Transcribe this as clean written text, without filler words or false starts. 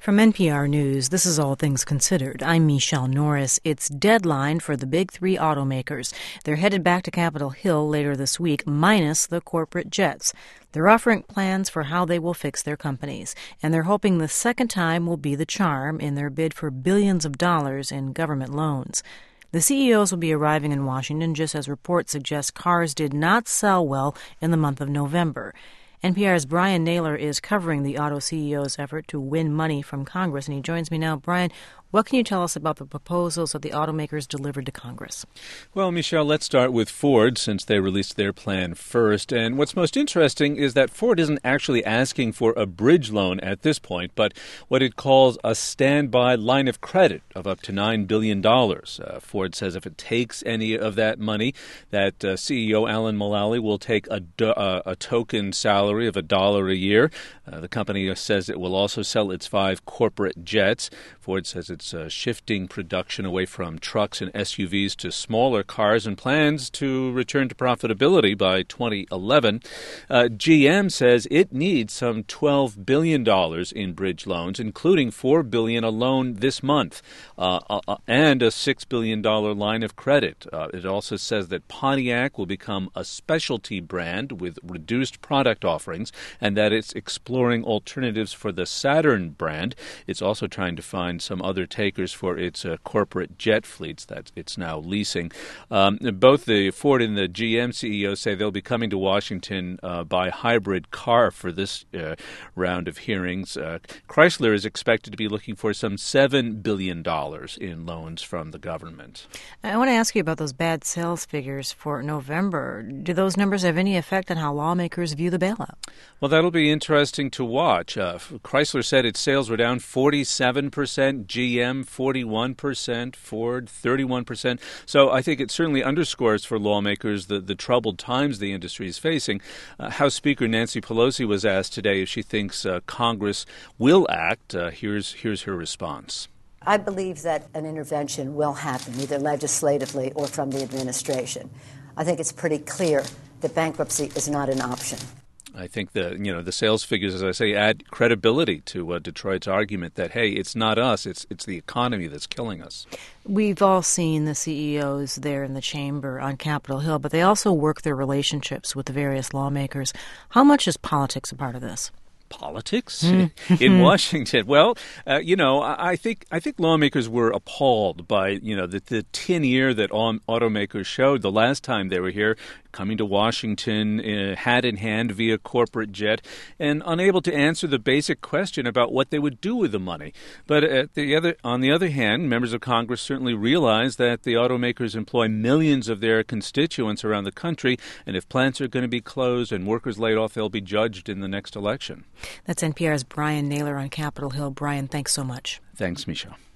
From NPR News, this is All Things Considered. I'm Michelle Norris. It's deadline for the big three automakers. They're headed back to Capitol Hill later this week, minus the corporate jets. They're offering plans for how they will fix their companies, and they're hoping the second time will be the charm in their bid for billions of dollars in government loans. The CEOs will be arriving in Washington just as reports suggest cars did not sell well in the month of November. NPR's Brian Naylor is covering the auto CEO's effort to win money from Congress, and he joins me now. Brian, what can you tell us about the proposals that the automakers delivered to Congress? Well, Michelle, let's start with Ford, since they released their plan first. And what's most interesting is that Ford isn't actually asking for a bridge loan at this point, but what it calls a standby line of credit of up to $9 billion. Ford says if it takes any of that money, that CEO Alan Mulally will take a token salary of $1 a year. The company says it will also sell its 5 corporate jets. Ford says it's shifting production away from trucks and SUVs to smaller cars and plans to return to profitability by 2011. GM says it needs some $12 billion in bridge loans, including $4 billion alone this month, and a $6 billion line of credit. It also says that Pontiac will become a specialty brand with reduced product offerings, and that it's exploring alternatives for the Saturn brand. It's also trying to find some other takers for its corporate jet fleets that it's now leasing. Both the Ford and the GM CEOs say they'll be coming to Washington by hybrid car for this round of hearings. Chrysler is expected to be looking for some $7 billion in loans from the government. I want to ask you about those bad sales figures for November. Do those numbers have any effect on how lawmakers view the bailout? Well, that'll be interesting to watch. Chrysler said its sales were down 47%, GM 41%, Ford 31%. So I think it certainly underscores for lawmakers the troubled times the industry is facing. House Speaker Nancy Pelosi was asked today if she thinks Congress will act. Here's her response. I believe that an intervention will happen, either legislatively or from the administration. I think it's pretty clear that bankruptcy is not an option. I think the sales figures, as I say, add credibility to Detroit's argument that, hey, it's not us, it's the economy that's killing us. We've all seen the CEOs there in the chamber on Capitol Hill, but they also work their relationships with the various lawmakers. How much is politics a part of this? Politics in Washington? Well, I think lawmakers were appalled by the tin ear that automakers showed the last time they were here, coming to Washington hat in hand via corporate jet, and unable to answer the basic question about what they would do with the money. But on the other hand, members of Congress certainly realize that the automakers employ millions of their constituents around the country, and if plants are going to be closed and workers laid off, they'll be judged in the next election. That's NPR's Brian Naylor on Capitol Hill. Brian, thanks so much. Thanks, Michelle.